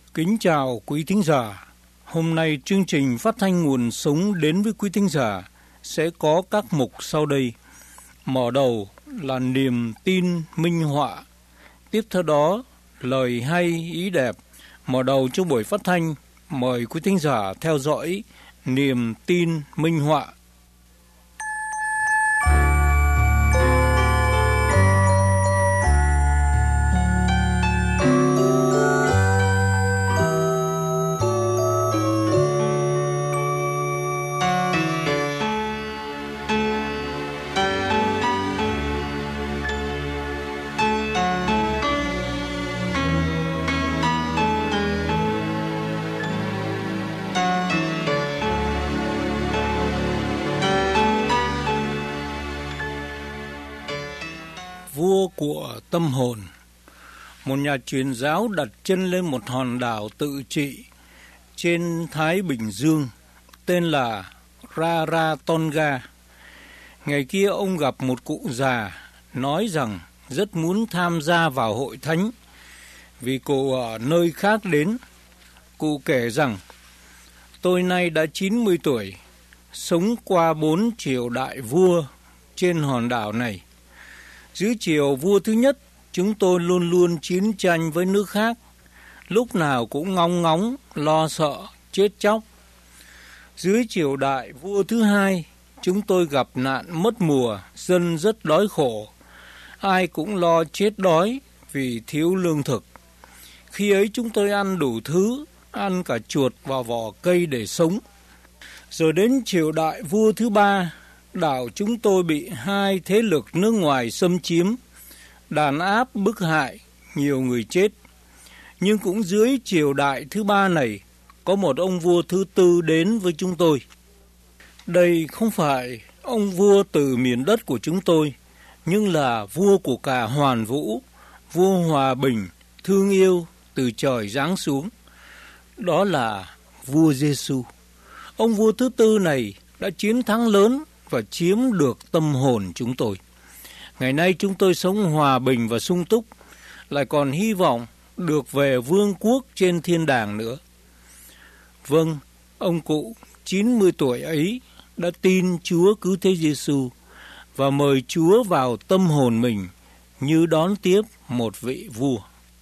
Kính chào quý thính giả. Hôm nay chương trình phát thanh nguồn sống đến với quý thính giả sẽ có các mục sau đây. Mở đầu là niềm tin minh họa. Tiếp theo đó lời hay ý đẹp. Mở đầu cho buổi phát thanh, mời quý thính giả theo dõi niềm tin minh họa. Vua của tâm hồn. Một nhà truyền giáo đặt chân lên một hòn đảo tự trị trên Thái Bình Dương tên là Rarotonga. Ngày kia ông gặp một cụ già nói rằng rất muốn tham gia vào hội thánh vì cụ ở nơi khác đến. Cụ kể rằng: tôi nay đã 90 tuổi, sống qua 4 triều đại vua trên hòn đảo này. Dưới triều vua thứ nhất, chúng tôi luôn luôn chiến tranh với nước khác, lúc nào cũng ngóng ngóng, lo sợ, chết chóc. Dưới triều đại vua thứ hai, chúng tôi gặp nạn mất mùa, dân rất đói khổ. Ai cũng lo chết đói vì thiếu lương thực. Khi ấy chúng tôi ăn đủ thứ, ăn cả chuột và vỏ cây để sống. Rồi đến triều đại vua thứ ba, đảo chúng tôi bị hai thế lực nước ngoài xâm chiếm, đàn áp bức hại, nhiều người chết. Nhưng cũng dưới triều đại thứ ba này, có một ông vua thứ tư đến với chúng tôi. Đây không phải ông vua từ miền đất của chúng tôi, nhưng là vua của cả hoàn vũ, vua hòa bình, thương yêu từ trời giáng xuống. Đó là vua Giêsu. Ông vua thứ tư này đã chiến thắng lớn và chiếm được tâm hồn chúng tôi. Ngày nay chúng tôi sống hòa bình và sung túc, lại còn hy vọng được về vương quốc trên thiên đàng nữa. Vâng, ông cụ 90 tuổi ấy đã tin Chúa cứu thế Giêsu và mời Chúa vào tâm hồn mình như đón tiếp một vị vua.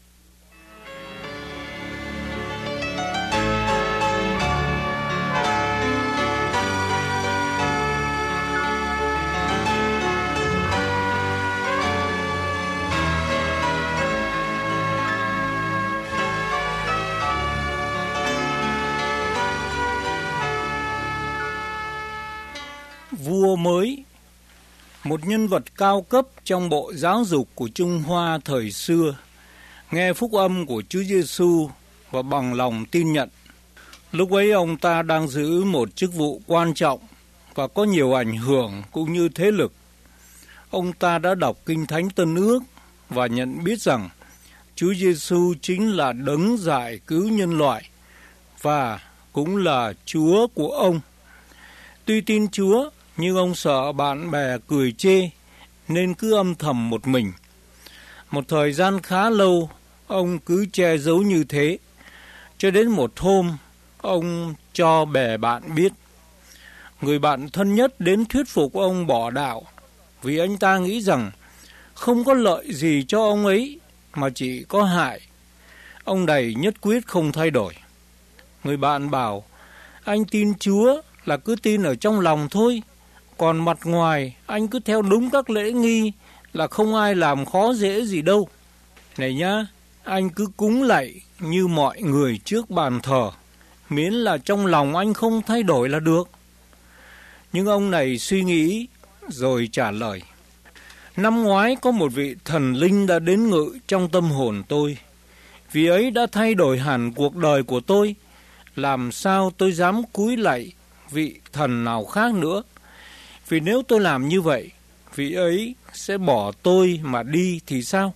Vua mới, một nhân vật cao cấp trong bộ giáo dục của Trung Hoa thời xưa, nghe phúc âm của Chúa Giêsu và bằng lòng tin nhận. Lúc ấy ông ta đang giữ một chức vụ quan trọng và có nhiều ảnh hưởng cũng như thế lực. Ông ta đã đọc Kinh Thánh Tân Ước và nhận biết rằng Chúa Giêsu chính là đấng giải cứu nhân loại và cũng là Chúa của ông. Tuy tin Chúa, nhưng ông sợ bạn bè cười chê nên cứ âm thầm một mình. Một thời gian khá lâu, ông cứ che giấu như thế. Cho đến một hôm, ông cho bè bạn biết. Người bạn thân nhất đến thuyết phục ông bỏ đạo, vì anh ta nghĩ rằng không có lợi gì cho ông ấy mà chỉ có hại. Ông này nhất quyết không thay đổi. Người bạn bảo: anh tin Chúa là cứ tin ở trong lòng thôi, còn mặt ngoài anh cứ theo đúng các lễ nghi là không ai làm khó dễ gì đâu. Này nhá, anh cứ cúng lạy như mọi người trước bàn thờ, miễn là trong lòng anh không thay đổi là được. Nhưng ông này suy nghĩ rồi trả lời: năm ngoái có một vị thần linh đã đến ngự trong tâm hồn tôi. Vì ấy đã thay đổi hẳn cuộc đời của tôi. Làm sao tôi dám cúi lạy vị thần nào khác nữa? Vì nếu tôi làm như vậy, vị ấy sẽ bỏ tôi mà đi thì sao?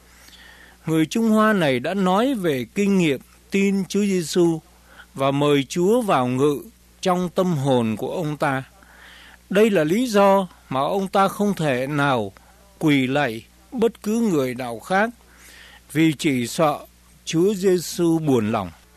Người Trung Hoa này đã nói về kinh nghiệm tin Chúa Giêsu và mời Chúa vào ngự trong tâm hồn của ông ta. Đây là lý do mà ông ta không thể nào quỳ lạy bất cứ người nào khác, vì chỉ sợ Chúa Giêsu buồn lòng.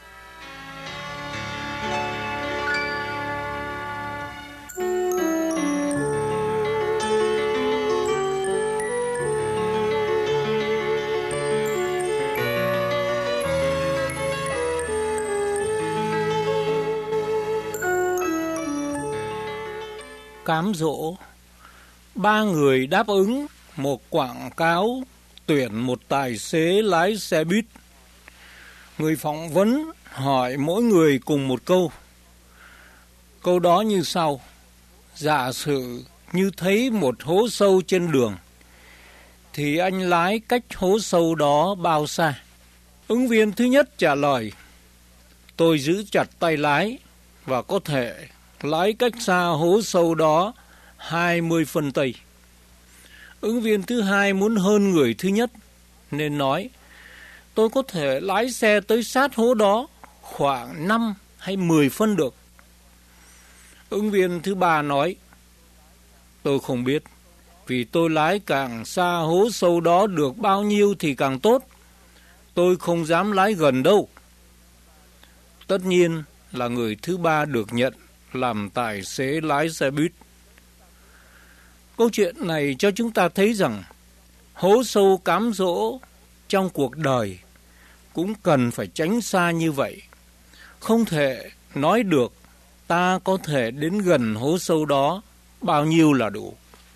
cám dỗ. 3 người đáp ứng một quảng cáo tuyển một tài xế lái xe buýt. Người phỏng vấn hỏi mỗi người cùng một câu. Câu đó như sau: giả sử như thấy một hố sâu trên đường, thì anh lái cách hố sâu đó bao xa? Ứng viên thứ nhất trả lời: tôi giữ chặt tay lái và có thể lái cách xa hố sâu đó 20 phân Tây. Ứng viên thứ hai muốn hơn người thứ nhất nên nói: tôi có thể lái xe tới sát hố đó khoảng 5 hay 10 phân được. Ứng viên thứ ba nói: tôi không biết, vì tôi lái càng xa hố sâu đó được bao nhiêu thì càng tốt. Tôi không dám lái gần đâu. Tất nhiên là người thứ ba được nhận làm tài xế lái xe buýt. Câu chuyện này cho chúng ta thấy rằng hố sâu cám dỗ trong cuộc đời cũng cần phải tránh xa như vậy. Không thể nói được ta có thể đến gần hố sâu đó bao nhiêu là đủ.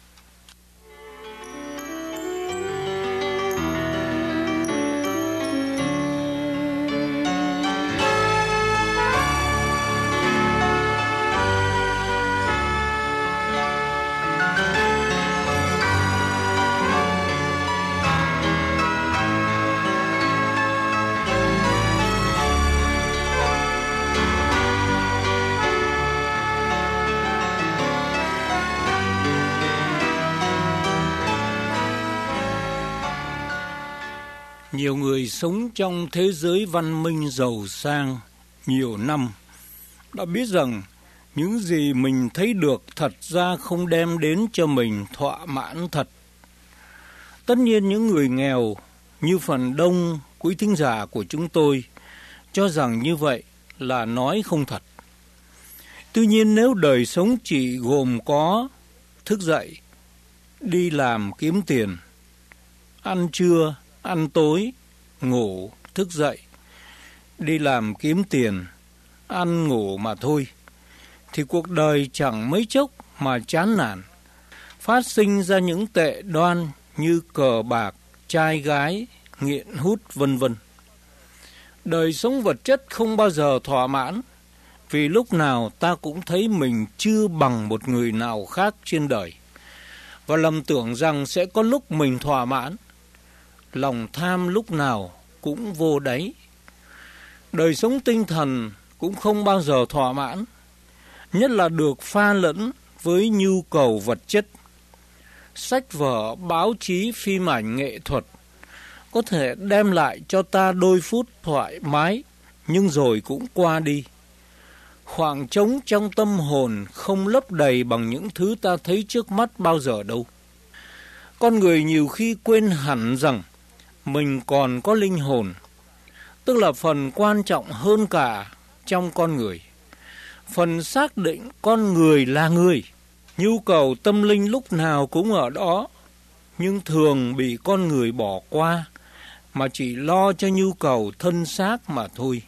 Nhiều người sống trong thế giới văn minh giàu sang nhiều năm đã biết rằng những gì mình thấy được thật ra không đem đến cho mình thỏa mãn thật. Tất nhiên những người nghèo như phần đông quý thính giả của chúng tôi cho rằng như vậy là nói không thật. Tuy nhiên nếu đời sống chỉ gồm có thức dậy, đi làm kiếm tiền, ăn trưa, ăn tối, ngủ, thức dậy, đi làm kiếm tiền, ăn ngủ mà thôi, thì cuộc đời chẳng mấy chốc mà chán nản, phát sinh ra những tệ đoan như cờ bạc, trai gái, nghiện hút vân vân. Đời sống vật chất không bao giờ thỏa mãn, vì lúc nào ta cũng thấy mình chưa bằng một người nào khác trên đời, và lầm tưởng rằng sẽ có lúc mình thỏa mãn. Lòng tham lúc nào cũng vô đáy. Đời sống tinh thần cũng không bao giờ thỏa mãn, nhất là được pha lẫn với nhu cầu vật chất. Sách vở, báo chí, phim ảnh, nghệ thuật có thể đem lại cho ta đôi phút thoải mái, nhưng rồi cũng qua đi. Khoảng trống trong tâm hồn không lấp đầy bằng những thứ ta thấy trước mắt bao giờ đâu. Con người nhiều khi quên hẳn rằng mình còn có linh hồn, tức là phần quan trọng hơn cả trong con người, phần xác định con người là người. Nhu cầu tâm linh lúc nào cũng ở đó, nhưng thường bị con người bỏ qua, mà chỉ lo cho nhu cầu thân xác mà thôi.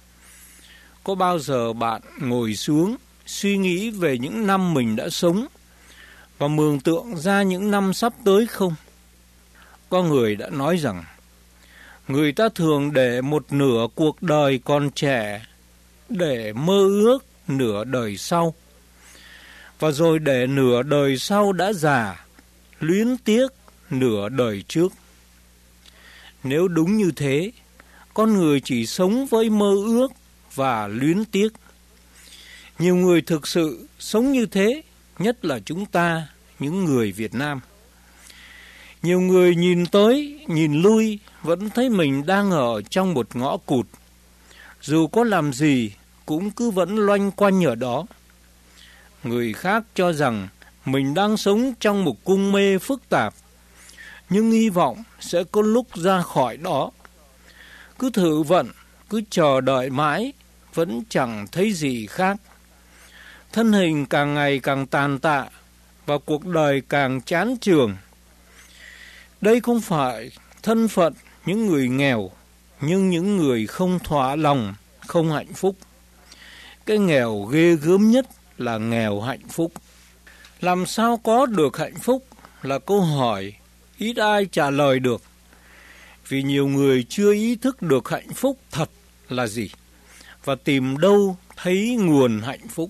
Có bao giờ bạn ngồi xuống suy nghĩ về những năm mình đã sống và mường tượng ra những năm sắp tới không? Có người đã nói rằng người ta thường để một nửa cuộc đời còn trẻ để mơ ước nửa đời sau, và rồi để nửa đời sau đã già, luyến tiếc nửa đời trước. Nếu đúng như thế, con người chỉ sống với mơ ước và luyến tiếc. Nhiều người thực sự sống như thế, nhất là chúng ta, những người Việt Nam. Nhiều người nhìn tới, nhìn lui, vẫn thấy mình đang ở trong một ngõ cụt. Dù có làm gì, cũng cứ vẫn loanh quanh ở đó. Người khác cho rằng mình đang sống trong một cung mê phức tạp, nhưng hy vọng sẽ có lúc ra khỏi đó. Cứ thử vận, cứ chờ đợi mãi, vẫn chẳng thấy gì khác. Thân hình càng ngày càng tàn tạ, và cuộc đời càng chán chường. Đây không phải thân phận những người nghèo, nhưng những người không thỏa lòng, không hạnh phúc. Cái nghèo ghê gớm nhất là nghèo hạnh phúc. Làm sao có được hạnh phúc là câu hỏi ít ai trả lời được. Vì nhiều người chưa ý thức được hạnh phúc thật là gì và tìm đâu thấy nguồn hạnh phúc.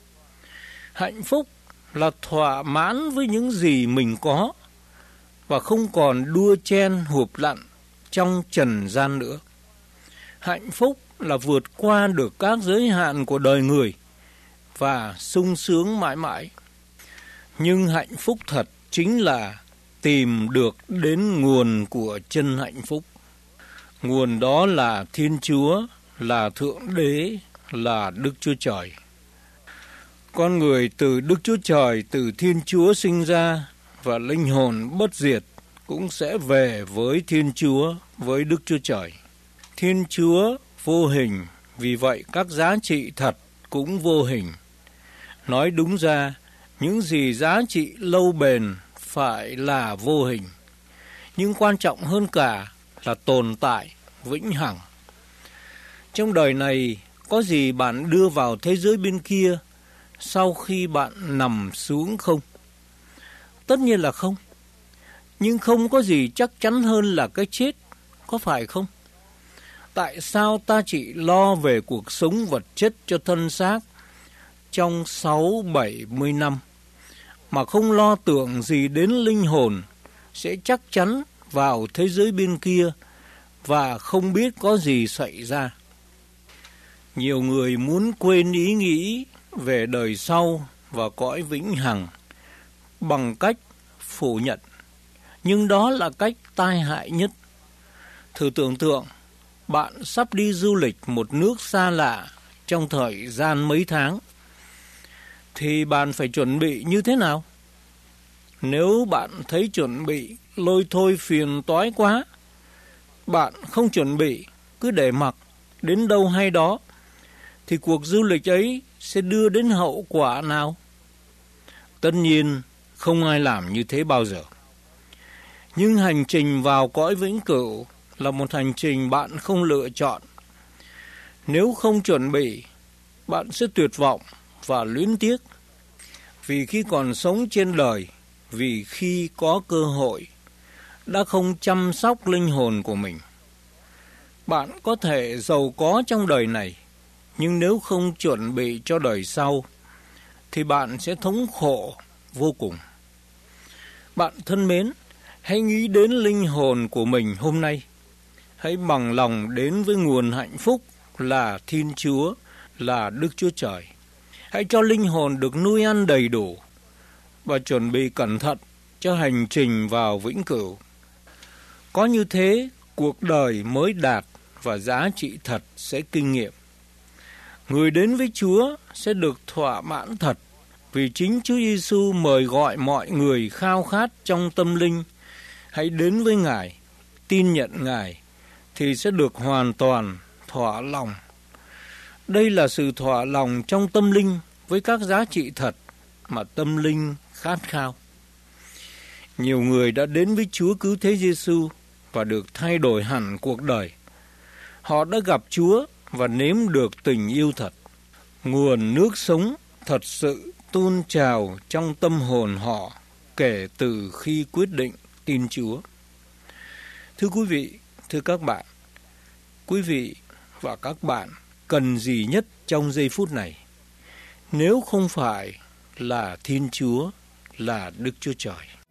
Hạnh phúc là thỏa mãn với những gì mình có và không còn đua chen hụp lặn trong trần gian nữa. Hạnh phúc là vượt qua được các giới hạn của đời người và sung sướng mãi mãi. Nhưng hạnh phúc thật chính là tìm được đến nguồn của chân hạnh phúc. Nguồn đó là Thiên Chúa, là Thượng Đế, là Đức Chúa Trời. Con người từ Đức Chúa Trời, từ Thiên Chúa sinh ra, và linh hồn bất diệt cũng sẽ về với Thiên Chúa, với Đức Chúa Trời. Thiên Chúa vô hình, vì vậy các giá trị thật cũng vô hình. Nói đúng ra, những gì giá trị lâu bền phải là vô hình. Nhưng quan trọng hơn cả là tồn tại vĩnh hằng. Trong đời này, có gì bạn đưa vào thế giới bên kia sau khi bạn nằm xuống không? Tất nhiên là không. Nhưng không có gì chắc chắn hơn là cái chết, có phải không? Tại sao ta chỉ lo về cuộc sống vật chất cho thân xác trong 60-70 năm, mà không lo tưởng gì đến linh hồn sẽ chắc chắn vào thế giới bên kia và không biết có gì xảy ra? Nhiều người muốn quên ý nghĩ về đời sau và cõi vĩnh hằng bằng cách phủ nhận, nhưng đó là cách tai hại nhất. Thử tưởng tượng, bạn sắp đi du lịch một nước xa lạ trong thời gian mấy tháng, thì bạn phải chuẩn bị như thế nào? Nếu bạn thấy chuẩn bị lôi thôi phiền toái quá, bạn không chuẩn bị, cứ để mặc đến đâu hay đó, thì cuộc du lịch ấy sẽ đưa đến hậu quả nào? Tất nhiên, không ai làm như thế bao giờ. Nhưng hành trình vào cõi vĩnh cửu là một hành trình bạn không lựa chọn. Nếu không chuẩn bị, bạn sẽ tuyệt vọng và luyến tiếc. Vì khi còn sống trên đời, vì khi có cơ hội, đã không chăm sóc linh hồn của mình. Bạn có thể giàu có trong đời này, nhưng nếu không chuẩn bị cho đời sau, thì bạn sẽ thống khổ vô cùng. Bạn thân mến, hãy nghĩ đến linh hồn của mình hôm nay. Hãy bằng lòng đến với nguồn hạnh phúc là Thiên Chúa, là Đức Chúa Trời. Hãy cho linh hồn được nuôi ăn đầy đủ và chuẩn bị cẩn thận cho hành trình vào vĩnh cửu. Có như thế, cuộc đời mới đạt và giá trị thật sẽ kinh nghiệm. Người đến với Chúa sẽ được thỏa mãn thật, vì chính Chúa Giêsu mời gọi mọi người khao khát trong tâm linh. Hãy đến với Ngài, tin nhận Ngài, thì sẽ được hoàn toàn thỏa lòng. Đây là sự thỏa lòng trong tâm linh với các giá trị thật mà tâm linh khát khao. Nhiều người đã đến với Chúa Cứu Thế Giêsu và được thay đổi hẳn cuộc đời. Họ đã gặp Chúa và nếm được tình yêu thật. Nguồn nước sống thật sự tuôn trào trong tâm hồn họ kể từ khi quyết định tin Chúa. Thưa quý vị, thưa các bạn, quý vị và các bạn cần gì nhất trong giây phút này, nếu không phải là Thiên Chúa, là Đức Chúa Trời?